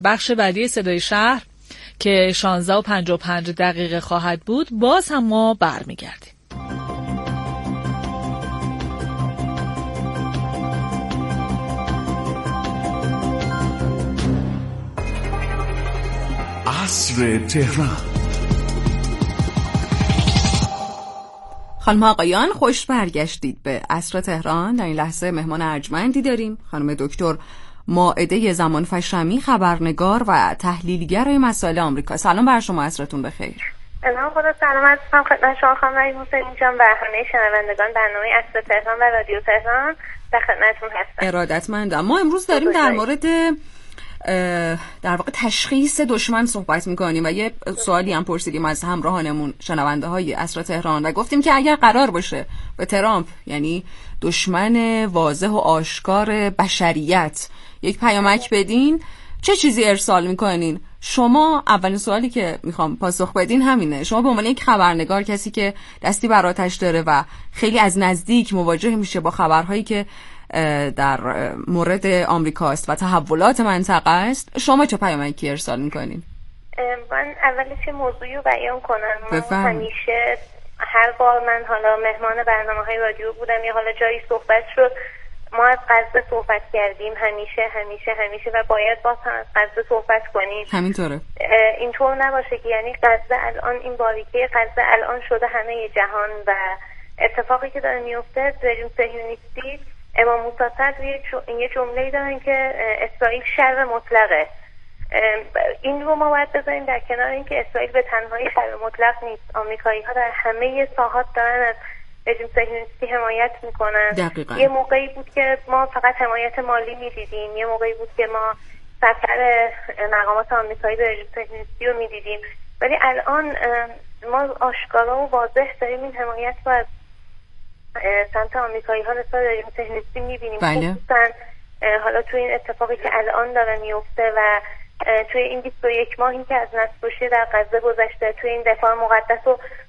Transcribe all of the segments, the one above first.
بخش بعدی صدای شهر که 16:55 خواهد بود، باز هم ما برمیگردیم. عصر تهران. خانم آقایان، خوش برگشتید به عصر تهران. در این لحظه مهمان ارجمندی داریم، خانم دکتر مائده زمانفشمی، خبرنگار و تحلیلگر مسائل آمریکا. سلام بر شما، عصرتون بخیر. خدا سلامت باشم خدمت شما خانم حسین جان و همه شنوندگان برنامه عصر تهران و رادیو تهران. در خدمتتون هستم. ارادتمندم. ما امروز داریم در مورد در واقع تشخیص دشمن صحبت میکنیم و یه سوالی هم پرسیدیم از همراهانمون شنونده های عصر تهران و گفتیم که اگر قرار باشه به ترامپ، یعنی دشمن واضح و آشکار بشریت، یک پیامک بدین، چه چیزی ارسال میکنین؟ شما اولین سوالی که میخوام پاسخ بدین همینه. شما به عنوان یک خبرنگار، کسی که دستی بر آتش داره و خیلی از نزدیک مواجه میشه با خبرهایی که در مورد آمریکاست و تحولات منطقه است، شما چه پیامکی ارسال میکنین؟ من اولش موضوعی رو بیان کنم. همیشه هر بار من حالا مهمان برنامه‌های رادیو بودم یا حالا جایی صحبت شد، ما از غزه صحبت کردیم، همیشه و باید باز هم از غزه صحبت کنیم. همینطوره. اینطور نباشه که یعنی غزه الان، این باریکه غزه الان شده همه جهان و اتفاقی که داره میفته، رژیم صهیونیستی، امام موسی صدر یه جمله‌ای دارن که اسرائیل شر مطلقه. این رو ما باید بذاریم در کنار اینکه اسرائیل به تنهایی شر مطلق نیست. آمریکایی‌ها در همه ساحات دارن از رژیم صهیونیستی حمایت میکنن. دقیقاً. یه موقعی بود که ما فقط حمایت مالی میدیدیم، یه موقعی بود که ما سفر مقامات آمریکایی به رژیم صهیونیستی رو میدیدیم، ولی الان ما آشکارا و واضح داریم این حمایت رو از سمت آمریکایی‌ها نسبت به رژیم صهیونیستی میبینیم. خصوصا حالا توی این اتفاقی که الان داره میفته و توی این 21 ماهی که از نسل‌کشی در غزه گذشته، توی این دفاع مقدس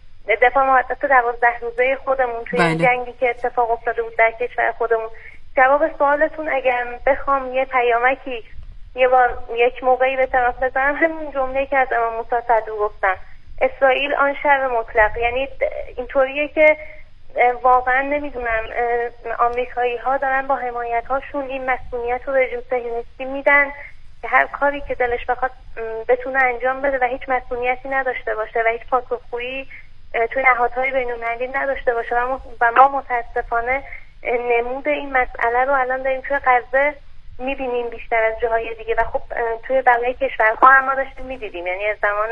12 روزه خودمون، توی این جنگی که اتفاق افتاده بود در کشور خودمون. جواب سوالتون اگر بخوام یه پیامکی یک موقعی به طرف بزنم، همین جمله‌ای که از امام موسی صدر گفتم، اسرائیل آن شر مطلق. یعنی اینطوریه که واقعا نمیدونم، آمریکایی‌ها دارن با حمایت‌هاشون این مسئولیت رو رژیم صهیونیستی میدن که هر کاری که دلش بخواد بتونه انجام بده و هیچ مسئولیتی نداشته باشه و هیچ پاسخگویی توی نهادهای بین‌المللی نداشته باشه و ما متاسفانه نمود این مسئله رو الان داریم توی غزه میبینیم بیشتر از جاهای دیگه و خب توی بقیه کشورها هم ما داشتیم میدیدیم. یعنی از زمان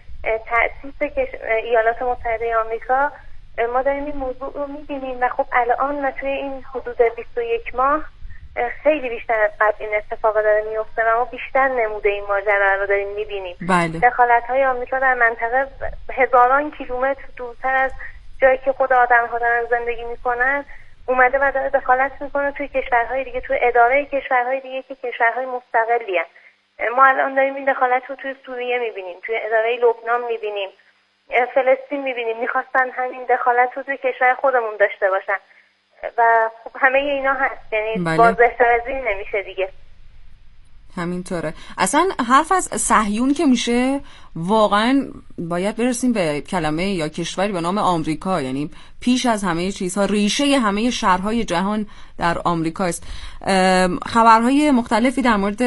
تأسیس ایالات متحده آمریکا ما داریم این موضوع رو میبینیم و خب الان و توی این حدود 21 ماه خیلی بیشتر از قبل این اتفاق داره میفته و ما بیشتر نموده این ماجرا رو داریم میبینیم. دخالت‌های آمریکا در منطقه هزاران کیلومتر دورتر از جایی که خود آدم‌ها دارن زندگی میکنن اومده و داره دخالت میکنه توی کشورهای دیگه، توی اداره کشورهای دیگه که کشورهای مستقلی هست. ما الان داریم این دخالت رو توی سوریه میبینیم، توی اداره لبنان میبینیم، فلسطین میبینیم. میخواستن همین دخالت رو توی کشور خودمون داشته باشن و خب همه اینا هست. یعنی واضح‌تر از این نمیشه دیگه. همینطوره. اصلا حرف از صهیون که میشه، واقعا باید برسیم به کلمه یا کشوری به نام آمریکا. یعنی پیش از همه چیزها ریشه همه شهرهای جهان در آمریکا است. خبرهای مختلفی در مورد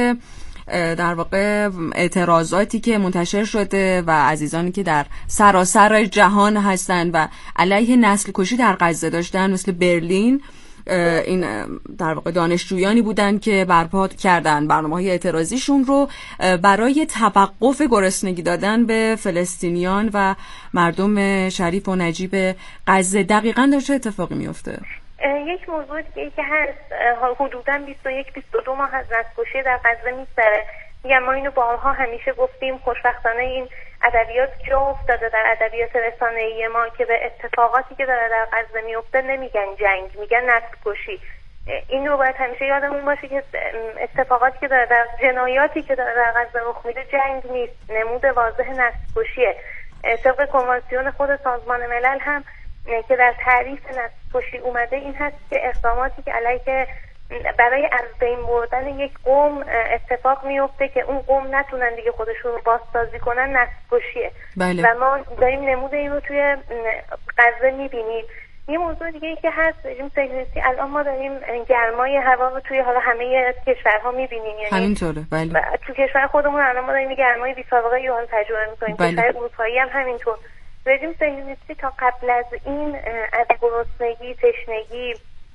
در واقع اعتراضاتی که منتشر شده و عزیزانی که در سراسر جهان هستند و علیه نسل کشی در غزه داشتن، مثل برلین، این در واقع دانشجویانی بودن که برپا کردن برنامه‌های اعتراضیشون رو برای توقف گرسنگی دادن به فلسطینیان و مردم شریف و نجیب غزه. دقیقاً داره چه اتفاقی میفته؟ یک موضوع دیگه که هست، حدوداً 21-22 ماه از نسل‌کشی در غزه می‌گذره. میگم ما اینو بارها همیشه گفتیم، خوشبختانه این ادبیات جا افتاده در ادبیات رسانه‌ای ما که به اتفاقاتی که داره در غزه میفته نمیگن جنگ، میگن نسل‌کشی. این رو باید همیشه یادمون باشه که اتفاقاتی که داره در جنایاتی که داره در غزه رخ میده جنگ نیست، نمود واضح نسل‌کشیه. طبق کنوانسیون خود سازمان ملل هم که در تعریف نسل‌کشی اومده این هست که اقداماتی که علیه برای از بین بردن یک قوم اتفاق میفته که اون قوم نتونن دیگه خودشون رو بازسازی کنن، نسل‌کشیه. بله. و ما داریم نمود این رو توی غزه میبینیم. یه موضوع دیگه ای که هست رژیم صهیونیستی، الان ما داریم گرمای هوا رو توی حالا همه کشورها میبینیم، یعنی همینطوره. بله. تو کشور خودمون الان ما داریم گرمای بی‌سابقه رو تجربه می‌کنیم. بله. کشور اروپایی هم همینطور. رژیم صهیونیستی تا قبل از این از گرسنگی، تشنگی،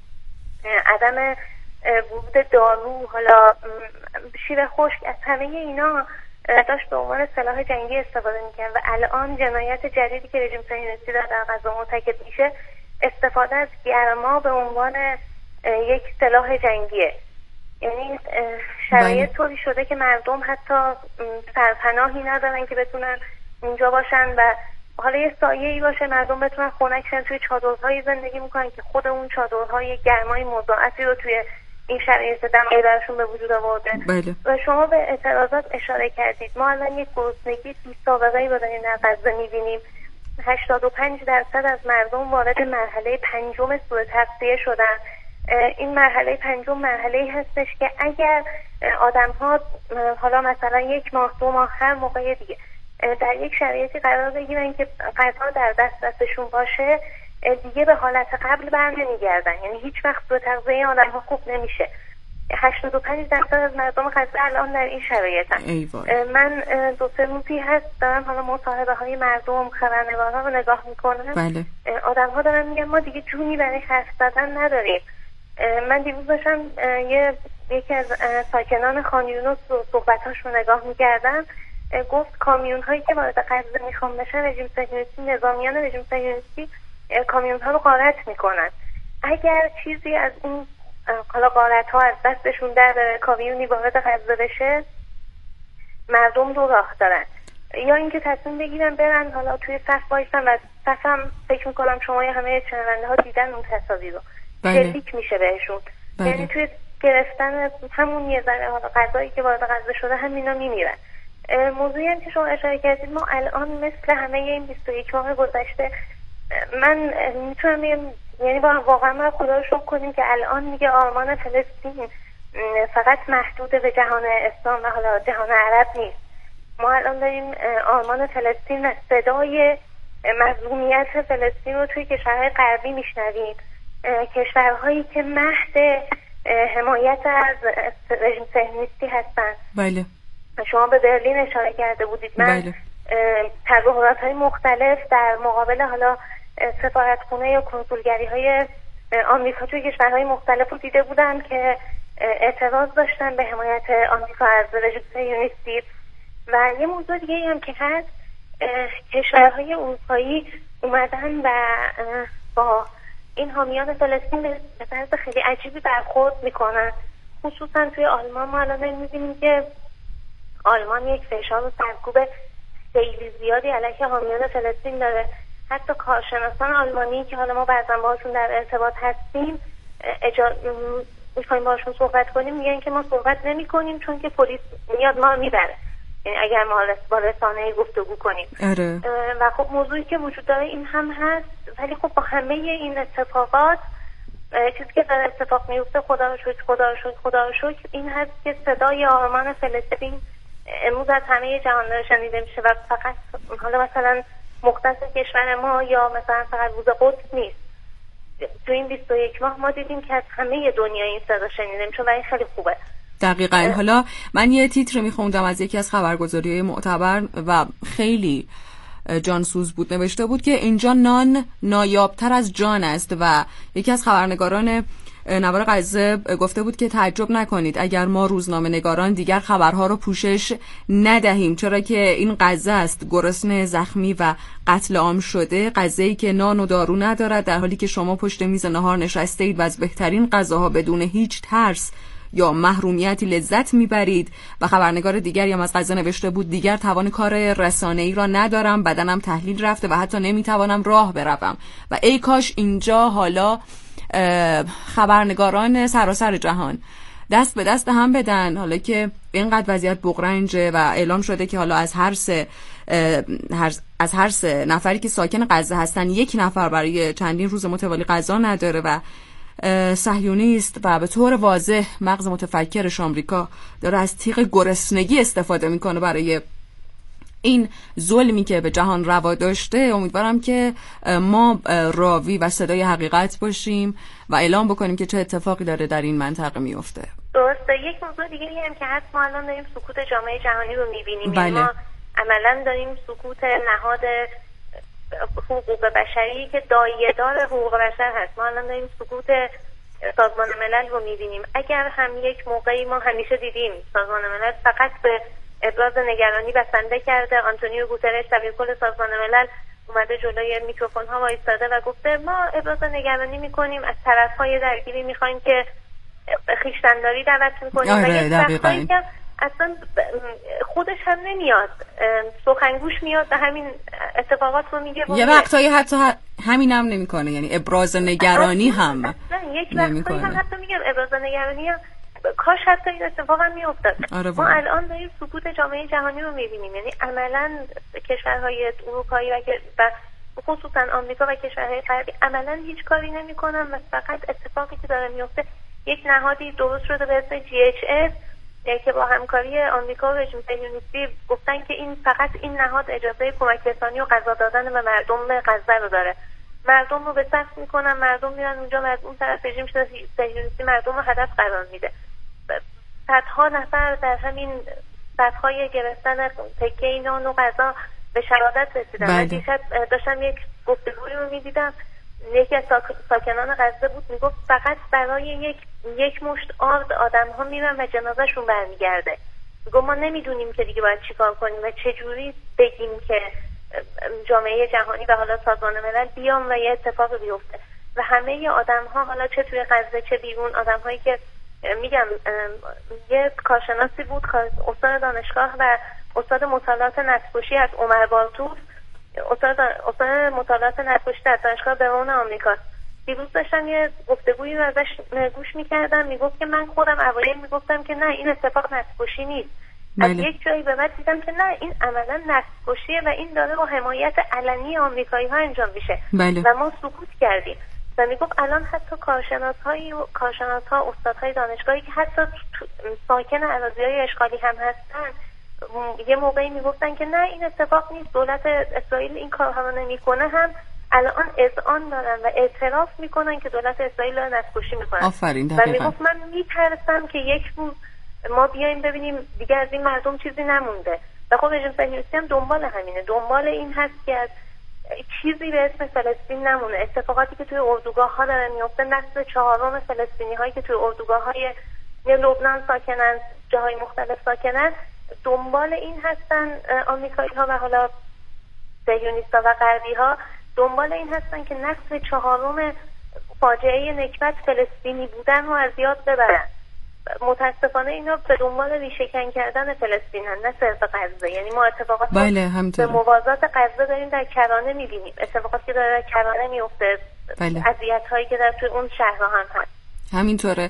عدم ورود دارو، حالا شیر خشک، از همه اینا داشت به عنوان سلاح جنگی استفاده می‌کرد و الان جنایت جدیدی که رژیم صهیونیستی در غزه مرتکب میشه استفاده از گرما به عنوان یک سلاح جنگیه. یعنی شرایط طوری شده که مردم حتی سرپناهی ندارن که بتونن اونجا باشن و حالا یه سایه‌ای باشه مردم بتونن خنکشن. توی چادرهایی زندگی میکنن که خود اون چادرها یک گرمای مضاعفی رو توی این شرایط دمایی براشون به وجود آورده. بله. و شما به اعتراضات اشاره کردید. ما الان یک گرسنگی بی‌سابقه‌ای رو داریم در غزه می‌بینیم. 85% از مردم وارد مرحله پنجم سوء تغذیه شدن. این مرحله پنجم مرحله‌ای هستش که اگر آدم‌ها حالا مثلا یک ماه، 2 ماه، هر موقع دیگه در یک شرایطی قرار بگیرن که غذا در دسترسشون باشه، دیگه به حالت قبل برنمیگردن. یعنی هیچ وقت سوء تغذیه آدم‌ها خوب نمیشه. 85% از مردم غزه الان در این شرایطن. من 2-3 روزی هست دارم حالا مصاحبه های مردم، خبرنگارها رو نگاه میکنم. بله. آدم ها دارن میگن ما دیگه جونی برای حرف زدن نداریم. من دیروز داشتم یکی از ساکنان خان یونس رو صحبتاش رو نگاه میکردم، گفت کامیون هایی که وارد غزه میخوام بشن، رژیم صهیونیستی، نظامیان رژیم صهیونیستی کامیون ها رو غارت میکنن. اگر چیزی از این حالا غارت ها از دستشون در بره، کامیونی وارد غزه بشه، مردم دو راه دارن. یا اینکه تصمیم بگیرن برن حالا توی صف وایسن و صفم فکر میکنم شما همه شنونده ها دیدن اون تصاویر رو. شلیک میشه بهشون. یعنی توی گرفتن همون یه ذره حالا غذایی که وارد غزه شده همینا میمیرن. موضوعی هم که شما اشاره کردید، ما الان مثل همه این 21 ماه گذشته، من میتونم بگم یعنی واقعا ما خدا رو شکر کنیم که الان میگه آرمان فلسطین فقط محدود به جهان اسلام و حالا جهان عرب نیست. ما الان داریم آرمان فلسطین و صدای مظلومیت فلسطین رو توی کشورهای غربی میشنویم، کشورهایی که مهد حمایت از رژیم صهیونیستی هستن. بله. شما به برلین اشاره کرده بودید. من بله. تظاهرات‌های مختلف در مقابل حالا سفارتخونه یا کنسولگری‌های آمریکا توی کشورهای مختلف رو دیده بودم که اعتراض داشتن به حمایت آمریکا از رژیم صهیونیستی. و یه موضوع دیگه هم که هست، کشورهای اروپایی اومدن و با این حامیان فلسطین به طرز خیلی عجیبی برخورد میکنن. خصوصا توی آلمان ما الان می‌بینیم که آلمان یک فشار و سرکوب خیلی زیادی علیه حامیان فلسطین داره. حتی کارشناسان آلمانی که حالا ما بعضا باهاشون در ارتباط هستیم، میخوایم باهاشون صحبت کنیم، میگن که ما صحبت نمی کنیم چون که پلیس میاد ما میبره، یعنی اگر ما با رسانه گفتگو کنیم. و خب موضوعی که وجود داره این هم هست. ولی خب با همه این اتفاقات چیزی که در اتفاق میفته، خدا رو شکر این هست که صدای آرمان فلسطین امروز از همه جهان داره شنیده میشه و فقط حالا مثلا مختص کشور ما یا مثلا فقط روز قدس نیست. تو این 21 ماه ما دیدیم که از همه دنیا این صدا شنیده میشه و این خیلی خوبه. دقیقاً. حالا من یه تیتر میخوندم از یکی از خبرگزاری‌های معتبر و خیلی جانسوز بود. نوشته بود که اینجا نان نایابتر از جان است و یکی از خبرنگاران نوار غزه گفته بود که تعجب نکنید اگر ما روزنامه نگاران دیگر خبرها رو پوشش ندهیم، چرا که این غزه است گرسنه، زخمی و قتل عام شده، غزه‌ای که نان و دارو ندارد، در حالی که شما پشت میز نهار نشسته اید و از بهترین غذاها بدون هیچ ترس یا محرومیتی لذت میبرید. و خبرنگار دیگری هم از غزه نوشته بود دیگر توان کار رسانه‌ای را ندارم، بدنم تحلیل رفته و حتی نمیتوانم راه بروم. و ای کاش اینجا حالا خبرنگاران سراسر جهان دست به دست هم بدن، حالا که اینقدر وضعیت بغرنجه و اعلام شده که حالا از هر سه نفری که ساکن غزه هستن، یک نفر برای چندین روز متوالی غذا نداره و صهیونیست و به طور واضح مغز متفکرش آمریکا داره از تیغ گرسنگی استفاده میکنه برای این ظلمی که به جهان روا داشته. امیدوارم که ما راوی و صدای حقیقت باشیم و اعلام بکنیم که چه اتفاقی داره در این منطقه میفته. درسته. یک موضوع دیگه هم که هست، ما الان داریم سکوت جامعه جهانی رو میبینیم. بله. ما عملا داریم سکوت نهاد حقوق بشری که دایه‌دار حقوق بشر هست. ما الان داریم سکوت سازمان ملل رو میبینیم. اگر هم یک موقعی ما همیشه دیدیم سازمان ملل فقط به ابراز نگرانی بسنده کرده، آنتونیو گوترش دبیرکل سازمان ملل اومده جلوی میکروفون ها وایساده و گفته ما ابراز نگرانی میکنیم، از طرفهای درگیری میخوایم که خویشتنداری دعوت میکنیم و یک وقتایی که اصلا خودش هم نمیاد، سخنگوش میاد و همین اتفاقات رو میگه. یه وقتایی حتی همین هم نمیکنه، یعنی ابراز نگرانی هم یک وقتایی هم حتی میگم ابراز نگرانی هم کاش حتی این اتفاق هم میافتاد. ما الان داریم سکوت جامعه جهانی رو میبینیم، یعنی عملا کشورهای اروپایی و خصوصا آمریکا و کشورهای غربی عملا هیچ کاری نمیکنن و فقط اتفاقی که داره میفته، یک نهادی درست شده به اسم GHS که با همکاری آمریکا و رژیم صهیونیستی گفتن که این فقط این نهاد اجازه کمک رسانی و غذا دادن به مردم غزه رو داره. مردم رو به سخت میکنن، مردم میرن اونجا و از اون طرف رژیم صهیونیستی مردم رو هدف قرار میده. صدها نفر در همین صدهای گرفتن تکه نان و غذا به شهادت رسیدن. من دیشب داشتم یک گفتگویی رو میدیدم، یکی از ساکنان غزه بود، میگفت فقط برای یک مشت آرد آدم ها میرن و جنازهشون برمیگرده. میگفت ما نمیدونیم که دیگه باید چیکار کنیم و چجوری بگیم که جامعه جهانی و حالا سازمان ملل بیان و یه اتفاق بیفته و همه آدم ها، حالا چه توی غزه چه بیرون، آدم هایی که میگم یه کارشناسی بود، استاد دانشگاه و استاد مطالعات نسل‌کشی از عمر بالتوف، استاد مطالعات نسل‌کشی در دانشگاه برون آمریکا، دیروز داشتم یه گفتگویی رو ازش گوش میکردم، میگفت که من خودم اوایل میگفتم که نه این اتفاق نسل‌کشی نیست. از یک جایی به بعد دیدم که نه این عملا نسل‌کشیه و این داره با حمایت علنی آمریکایی ها انجام میشه و ما سکوت کردیم. و میگفت الان حتی کارشناس‌ها استادهای دانشگاهی که حتی ساکن اراضی‌های اشغالی هم هستن یه موقعی میگفتن که نه این اتفاق نیست، دولت اسرائیل این کارها رو نمیکنه، هم الان اذعان دارن و اعتراف میکنن که دولت اسرائیل داره نسل‌کشی میکنه. آفرین. و میگفت من میترسم که یک روز ما بیایم ببینیم دیگه از این مردم چیزی نمونده. و خب رژیم صهیونیستی هم دنبال همینه، دنبال این هست که از چیزی به اسم فلسطین نمونه. اتفاقاتی که توی اردوگاه ها داره میفته، نسل 4 فلسطینی هایی که توی اردوگاه های لبنان ساکنن، جاهای مختلف ساکنن، دنبال این هستن. آمریکایی ها و حالا صهیونیست‌ها و غربی ها دنبال این هستن که نسل 4 فاجعه نکبت فلسطینی بودن رو از یاد ببرن. متاسفانه اینا به دنبال ریشه‌کن کردن فلسطینن، نه صرف غزه. یعنی ما اتفاقات به موازات غزه داریم در کرانه می‌بینیم، اتفاقاتی که در کرانه میفته، اذیت‌هایی که در توی اون شهرها هم هست. همینطوره.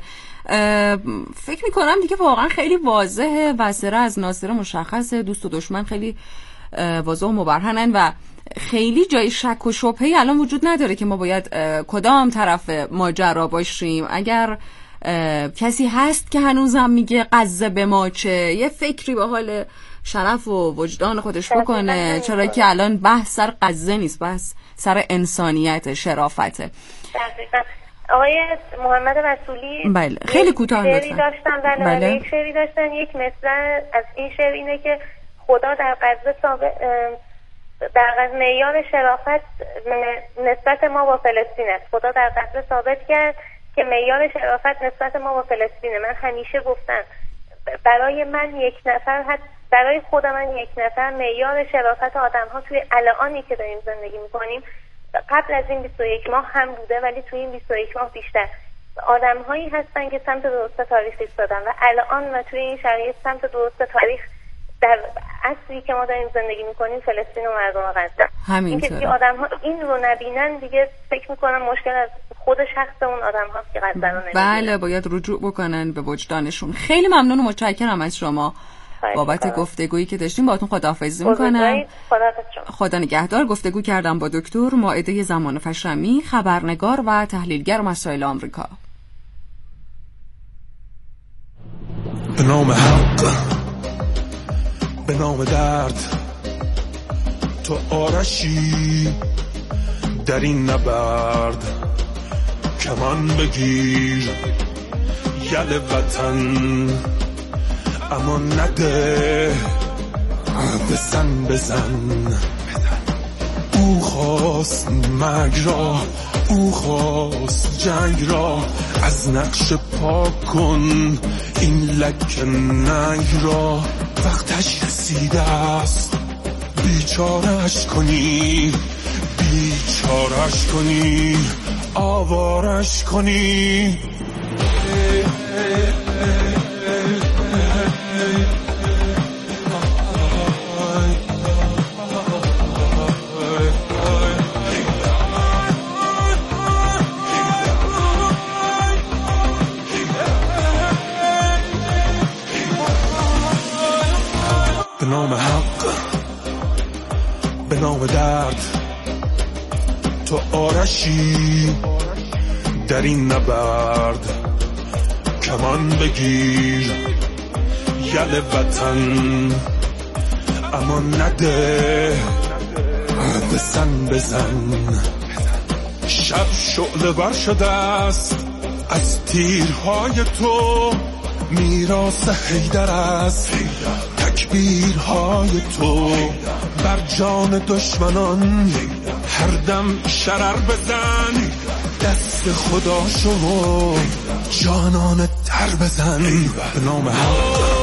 فکر می‌کنم دیگه واقعا خیلی واضحه و سر از ناصر مشخصه، دوست و دشمن خیلی واضح و مبرهنن و خیلی جای شک و شبهه‌ای الان وجود نداره که ما باید کدام طرف ماجرا باشیم. اگر کسی هست که هنوزم میگه غزه به ما چه، یه فکری به حال شرف و وجدان خودش بکنه، چرا که الان بحث سر غزه نیست، بحث سر انسانیت، شرافته. دقیقاً. آقای محمد رسولی بله خیلی کوتاه داشتن. بله. یک شعری داشتن، یک مصرع از این شعر اینه که خدا در غزه در معیار شرافت نسبت ما با فلسطین است. خدا در غزه ثابت کرد که معیار شرافت نسبت ما با فلسطینه. من همیشه گفتم برای من یک نفر، برای خود من یک نفر معیار شرافت آدم ها توی الانی که داریم زندگی میکنیم قبل از این 21 ماه هم بوده، ولی توی این 21 ماه بیشتر. آدم هایی هستن که سمت درست تاریخ ایستادن و الان و توی این شرایط سمت درست تاریخ در عصری که ما داریم زندگی میکنیم فلسطین و مردم غزه. همینطوره. اینکه آدم ها این رو نبینن دیگه فکر میکنم مشکل از خود شخص اون آدم هاست که غزه رو نمیبینن. بله باید رجوع بکنن به وجدانشون. خیلی ممنون و متشکرم از شما بابت گفتگویی که داشتیم. باهاتون خداحافظی میکنم. خدا نگهدار. گفتگو کردم با دکتر مائده زمان فشرمی، خبرنگار و تحلیلگر مسائل آمریکا. به نام حق، به نام درد، تو آرشی در این نبرد. کمان بگیر یل وطن، اما نده بزن. او خواست مرگ را، او خواست جنگ را، از نقش پاک کن این لکه ننگ را. وقتش رسیده است بیچارش کنی، بیچارش کنی، آوارش کنی. به نام حق، به نام درد، تو آرشی در این نبرد. کمان بگیر یل وطن، اما نده بزن. شب شعله ور شده است از تیرهای تو، میراث حیدر است تکبیرهای تو. بر جان دشمنان هر دم شرر بزن، دست خدا شما جانان تر بزن. به نام حق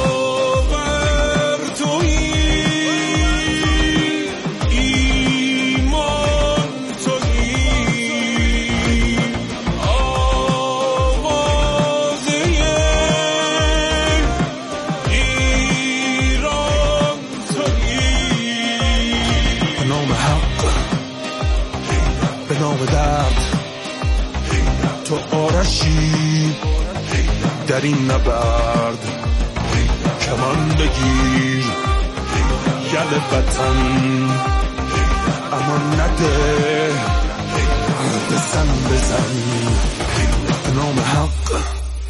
در این نبرد. کمان بگیر یل وطن، اما نده بزن. به نام حق.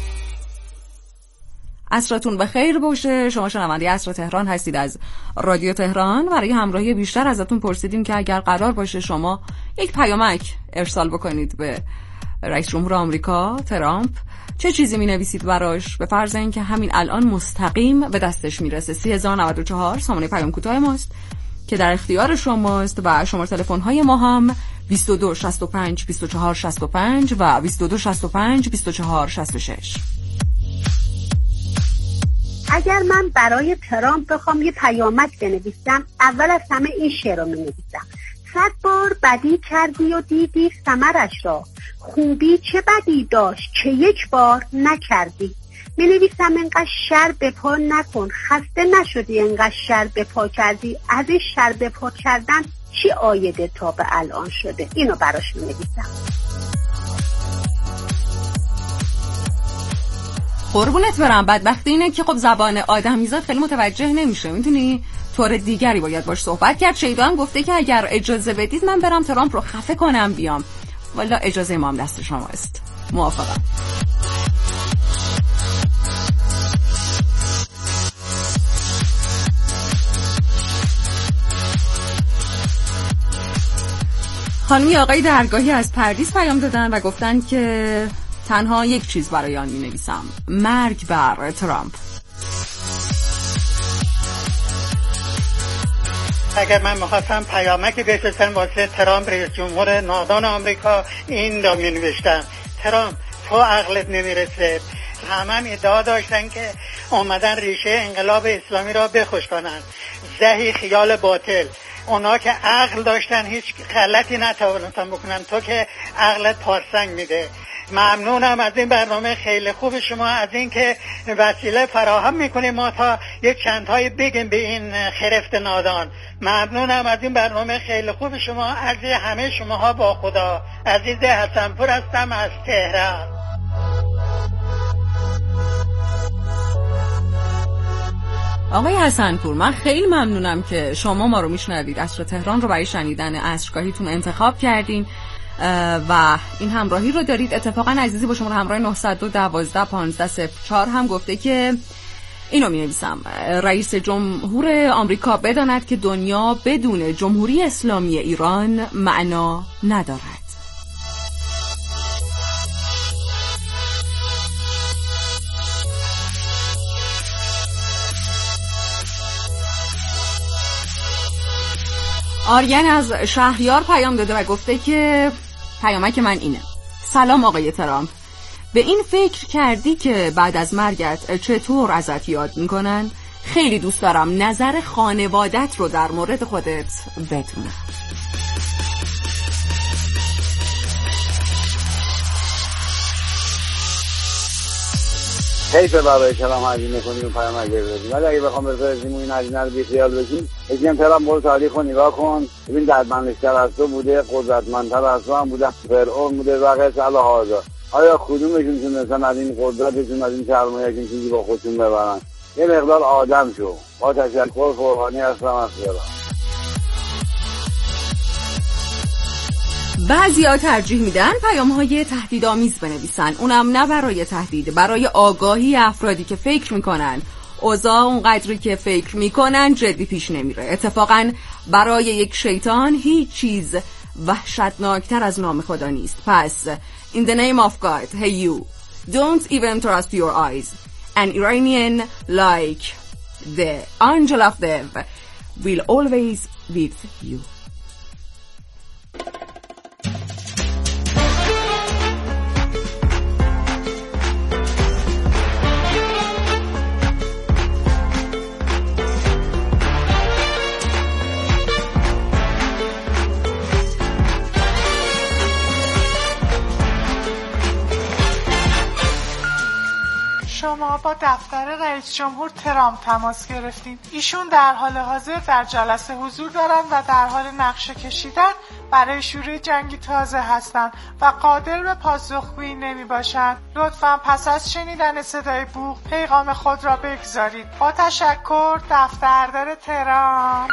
عصرتون بخیر باشه. شما شنونده عصر تهران هستید از رادیو تهران. برای همراهی بیشتر ازتون پرسیدیم که اگر قرار باشه شما یک پیامک ارسال بکنید به رئیس جمهور آمریکا ترامپ، چه چیزی می نویسید براش؟ به فرض اینکه همین الان مستقیم به دستش میرسه. 3094 سامانه پیام کوتاه ماست که در اختیار شماست و شماره تلفن های ما هم 22 65 24 65 و 22 65 24 66. اگر من برای ترامپ بخوام یه پیامک بنویسم، اول از همه این شعر رو می‌نویسم: 100 بار بدی کردی و دیدی ثمرش را، خوبی چه بدی داشت که یک بار نکردی. می‌نویسم انقدر شر به پا نکن، خسته نشدی انقدر شر به پا کردی، از این شر به پا کردن چی آیده تا به الان شده. اینو براش می‌نویسم. قربونت برم. بدبختی اینه که خب زبان آدمیزاد خیلی متوجه نمیشه. میدونی طور دیگری باید باش صحبت کرد. شیدا هم گفته که اگر اجازه بدید من برم ترامپ رو خفه کنم بیام. والا اجازه ما هم دست شماست. موافقم. خانمی آقای درگاهی از پردیس پیام دادن و گفتن که تنها یک چیز برای آن می نویسم: مرگ بر ترامپ. اگر من می‌خواستم پیامکی بفرستم واسه ترامپ رئیس جمهور نادان آمریکا، این را می‌نوشتم: ترامپ تو عقلت نمیرسه. همه ادعا داشتن که اومدن ریشه انقلاب اسلامی را بخوش کنن. زهی خیال باطل. اونا که عقل داشتن هیچ غلطی نتوانستن بکنن، تو که عقلت پارسنگ میده. ممنونم از این برنامه خیلی خوب شما، از این که وسیله فراهم میکنیم ما تا یک چندتایی بگیم به این خرفت نادان. ممنونم از این برنامه خیلی خوب شما. از همه شماها با خدا. عزیز حسنپور هستم از تهران. آقای حسنپور، من خیلی ممنونم که شما ما رو میشنوید. عصر تهران رو برای شنیدن عصرگاهیتون انتخاب کردین و این همراهی رو دارید. اتفاقا عزیزی با شما همراه 912-12-15-04 هم گفته که اینو می نویسم: رئیس جمهور آمریکا بداند که دنیا بدون جمهوری اسلامی ایران معنا ندارد. آریان از شهریار پیام داده و گفته که پیامک من اینه: سلام آقای ترامپ، به این فکر کردی که بعد از مرگت چطور ازت یاد میکنن؟ خیلی دوست دارم نظر خانوادت رو در مورد خودت بدونم. حیفه برای کلام هزینه کنیم پیام اگه بدیم، ولی اگه بخوام بفرستیم این هزینه رو بیخیال بشیم، یکیم ترام برو تاریخ رو نگاه کن، ببین دردمندشتر از تو بوده، قدرتمندتر از تو هم بوده، فرعون بوده و غیر صلاح‌ها. آیا کدومشون تونستن از این قدرتشون، از این سرمایه‌شون چیزی با خودشون ببرن؟ یه مقدار آدم شو. با تشکر، فرحانی هستم از خیابان. بعضی‌ها ترجیح میدن پیام‌های تهدیدآمیز بنویسن، اونم نه برای تهدید، برای آگاهی افرادی که فکر میکنن اوضاع اونقدری که فکر میکنن جدی پیش نمیره. اتفاقاً برای یک شیطان هیچ چیز وحشتناکتر از نام خدا نیست. پس in the name of God, hey you, don't even trust your eyes. An Iranian like the angel of death will always with you. شما با دفتر رئیس جمهور ترامپ تماس گرفتیم. ایشون در حال حاضر در جلسه حضور دارند و در حال نقشه کشیدن برای شروع جنگی تازه هستند و قادر به پاسخگویی نمی باشند. لطفاً پس از شنیدن صدای بوق پیغام خود را بگذارید. با تشکر، دفتردار ترامپ.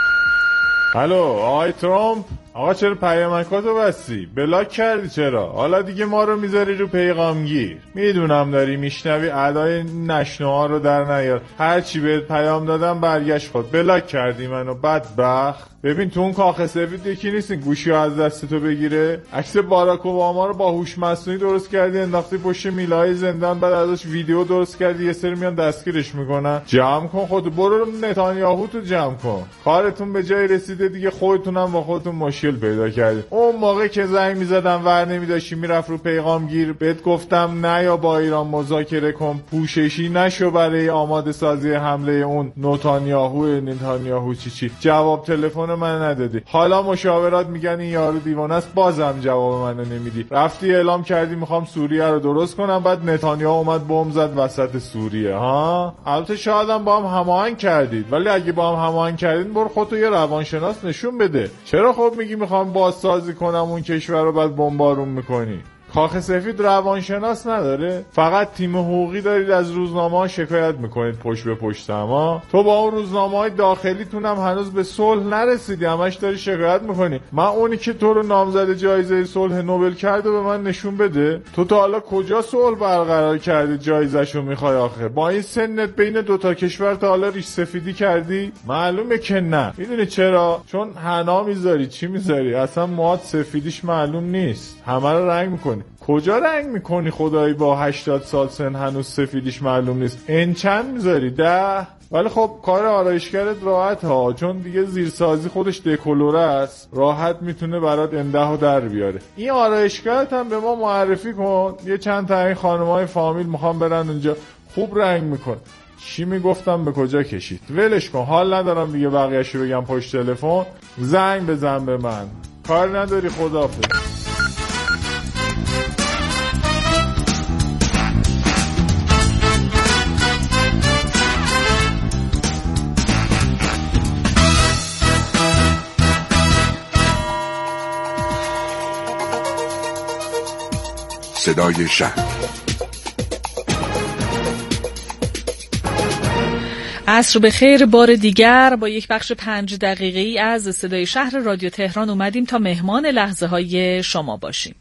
الو آقای ترامپ، آقا چرا پیامکاتو بستی؟ بلاک کردی چرا؟ حالا دیگه ما رو میذاری رو پیغامگیر. میدونم داری میشنوی، ادای نشنوها رو در نیار. هرچی بهت پیام دادم برگشت خود. بلاک کردی منو بدبخت. ببین تو اون کاخ سفید یکی نیست گوشی از دستتو بگیره. عکس باراک اوباما رو با هوش مصنوعی درست کردی انداختی پشت میلای زندان، بعد ازش ویدیو درست کردی، یه سری میان دستگیرش میکنن. جمع کن خودتو، برو نتانیاهو تو جمع کن. کارتون به جای رسیده دیگه، خودتونم با خودتون مشکل پیدا کردید. اون موقع که زنگ میزدم ور نمیداشی میرفت رو پیغامگیر، بهت گفتم نه یا با ایران مذاکره کن، پوششی نشو برای آماده سازی حمله اون نتانیاهو چی جواب تلفن من ندادی. حالا مشاورات میگن این یارو دیوانه است، بازم جواب منو نمیدی. رفتی اعلام کردی میخوام سوریه رو درست کنم، بعد نتانیاهو اومد بمب زد وسط سوریه. ها البته شاید هم با هم هماهنگ کردید، ولی اگه با هم هماهنگ کردین برو خودتو یه روانشناس نشون بده. چرا خب میگی میخوام بازسازی کنم اون کشور رو بعد بمبارون میکنی؟ کاخ سفید روانشناس نداره؟ فقط تیم حقوقی دارید از روزنامه‌ها شکایت میکنید پشت به پشت. اما تو با اون روزنامه‌های داخلیتون هم هنوز به صلح نرسیدی، همش داری شکایت میکنی. من اونی که تو رو نامزد جایزه صلح نوبل کرده به من نشون بده. تو تا حالا کجا صلح برقرار کردی جایزه‌شو میخوای آخه؟ با این سنت بین دوتا کشور تا حالا ریش سفیدی کردی؟ معلومه که نه. میدونی چرا؟ چون حنا میذاری، چی میذاری؟ اصلا موهات سفیدیش معلوم نیست، همه رو رنگ میکنی. کجا رنگ میکنی خدایی؟ با 80 سال سن هنوز سفیدیش معلوم نیست. این چند میذاری؟ 10؟ ولی خب کار آرایشگرت راحت ها، چون دیگه زیرسازی خودش دکولوره است، راحت میتونه برات اندهو در بیاره. این آرایشگرت هم به ما معرفی کن، یه چند تا این خانمای فامیل میخوام برن اونجا، خوب رنگ میکن. چی میگفتم به کجا کشید؟ ولش کن، حال ندارم دیگه بقیه‌شو بگم پشت تلفن. زنگ بزن به من، کار نداری. خداحافظ. صدای شهر. عصر بخیر. بار دیگر با یک بخش 5 دقیقه‌ای از صدای شهر رادیو تهران اومدیم تا مهمان لحظه های شما باشیم.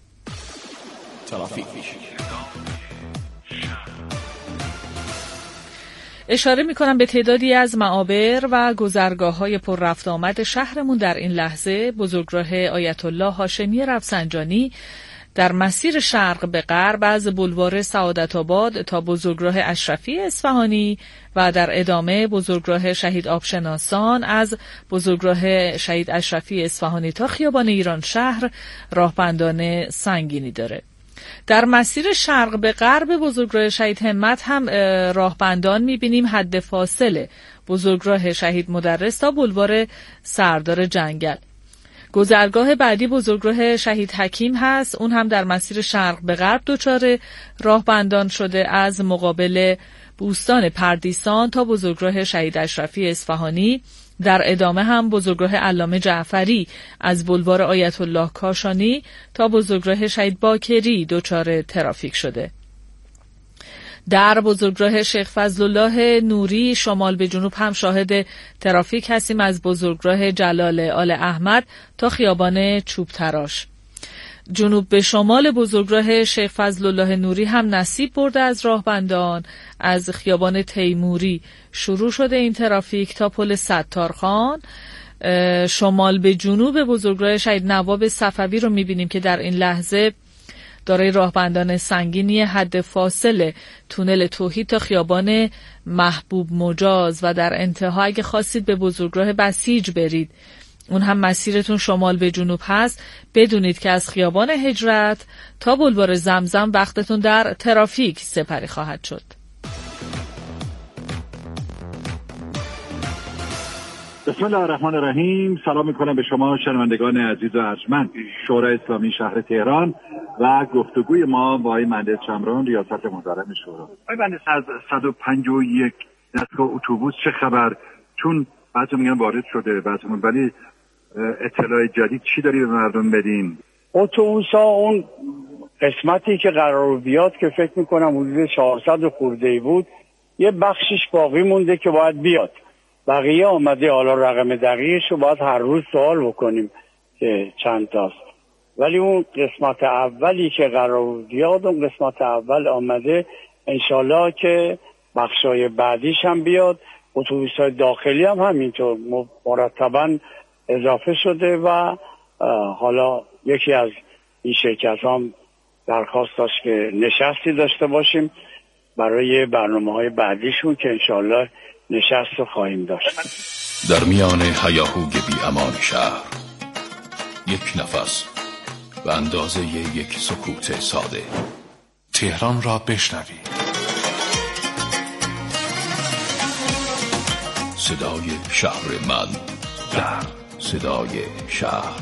اشاره می‌کنم به تعدادی از معابر و گذرگاه‌های پر رفت آمد شهرمون در این لحظه. بزرگراه آیت الله هاشمی رفسنجانی در مسیر شرق به غرب از بولوار سعادت آباد تا بزرگراه اشرفی اصفهانی و در ادامه بزرگراه شهید آبشناسان از بزرگراه شهید اشرفی اصفهانی تا خیابان ایران شهر راهبندان سنگینی داره. در مسیر شرق به غرب بزرگراه شهید همت هم راهبندان می‌بینیم. حد فاصله بزرگراه شهید مدرس تا بولوار سردار جنگل. گذرگاه بعدی بزرگراه شهید حکیم هست، اون هم در مسیر شرق به غرب دچار راهبندان شده از مقابل بوستان پردیسان تا بزرگراه شهید اشرفی اصفهانی. در ادامه هم بزرگراه علامه جعفری از بولوار آیت الله کاشانی تا بزرگراه شهید باکری دچار ترافیک شده. در بزرگراه شیخ فضلالله نوری شمال به جنوب هم شاهد ترافیک هستیم از بزرگراه جلال آل احمد تا خیابان چوب تراش. جنوب به شمال بزرگراه شیخ فضلالله نوری هم نصیب برده از راهبندان. از خیابان تیموری شروع شده این ترافیک تا پل ستارخان. شمال به جنوب بزرگراه شهید نواب صفوی رو می‌بینیم که در این لحظه دارای راهبندان سنگینی. حد فاصله تونل توحید تا خیابان محبوب مجاز و در انتها اگه خواستید به بزرگراه بسیج برید، اون هم مسیرتون شمال به جنوب هست، بدونید که از خیابان هجرت تا بولوار زمزم وقتتون در ترافیک سپری خواهد شد. بسم الله الرحمن الرحیم. سلام میکنم به شما شنوندگان عزیز و ارجمند شورای اسلامی شهر تهران و گفتگوی ما با آقای مهندس شمران ریاست محترم شورا. آقای مهندس، از 151 دستگاه اتوبوس چه خبر؟ چون بعضی میگن وارد شده، ولی اطلاع جدید چی داری به مردم بدین؟ اتوبوس‌ها اون قسمتی که قرار بیاد که فکر میکنم حدود 400 خورده‌ای بود، یه بخشش باقی مونده که باید بیاد. بقیه آمده، حالا رقم دقیقش رو باید هر روز سوال بکنیم که چند تاست. ولی اون قسمت اولی که قرار بیاد، اون قسمت اول آمده، انشالله که بخشای بعدیش هم بیاد. اتوبوس‌های داخلی هم همینطور مرتباً اضافه شده و حالا یکی از این شرکت هم درخواست داشت که نشستی داشته باشیم برای برنامه‌های بعدیشون که انشالله نشست رو خواهیم داشت. در میان هیاهوی بی امان شهر یک نفس به اندازه یک سکوت ساده تهران را بشنوید. صدای شهر من در صدای شهر.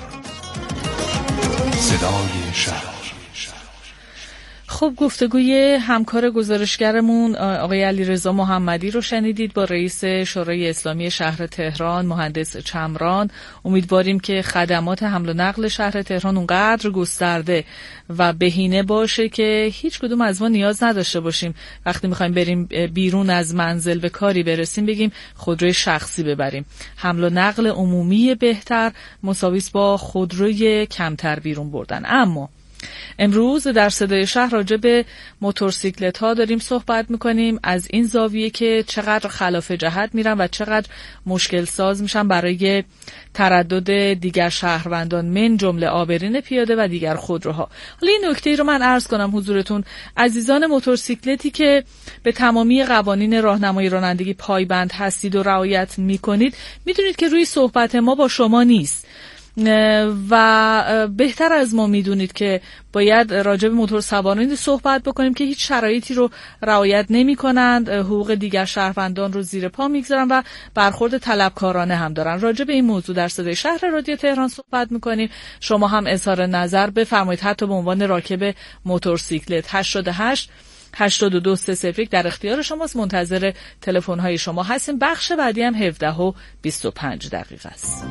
صدای شهر. خب، گفتگوی همکار گزارشگرمون آقای علیرضا محمدی رو شنیدید با رئیس شورای اسلامی شهر تهران مهندس چمران. امیدواریم که خدمات حمل و نقل شهر تهران اونقدر گسترده و بهینه باشه که هیچ کدوم از ما نیاز نداشته باشیم وقتی میخوایم بریم بیرون از منزل به کاری برسیم بگیم خودروی شخصی ببریم. حمل و نقل عمومی بهتر مساوی است با خودروی کمتر بیرون بردن. اما امروز در صدای شهر راجع به موتورسیکلت ها داریم صحبت میکنیم از این زاویه که چقدر خلاف جهت میرن و چقدر مشکل ساز میشن برای تردد دیگر شهروندان من جمله عابرین پیاده و دیگر خودروها. حالا این نکته رو من عرض کنم حضورتون عزیزان موتورسیکلتی که به تمامی قوانین راهنمایی رانندگی پایبند هستید و رعایت میکنید، میدونید که روی صحبت ما با شما نیست و بهتر از ما میدونید که باید راجع به موتور سواران صحبت بکنیم که هیچ شرایطی رو رعایت نمی کنند، حقوق دیگر شهروندان رو زیر پا میگذارن و برخورد طلبکارانه هم دارن. راجع به این موضوع در صدای شهر رادیو تهران صحبت میکنیم. شما هم اظهار نظر بفرمایید، حتی به عنوان راکب موتورسیکلت. 88 82 301 در اختیار شماست. منتظر تلفن های شما هستیم. بخش بعدی هم 17 و 25 دقیقه است.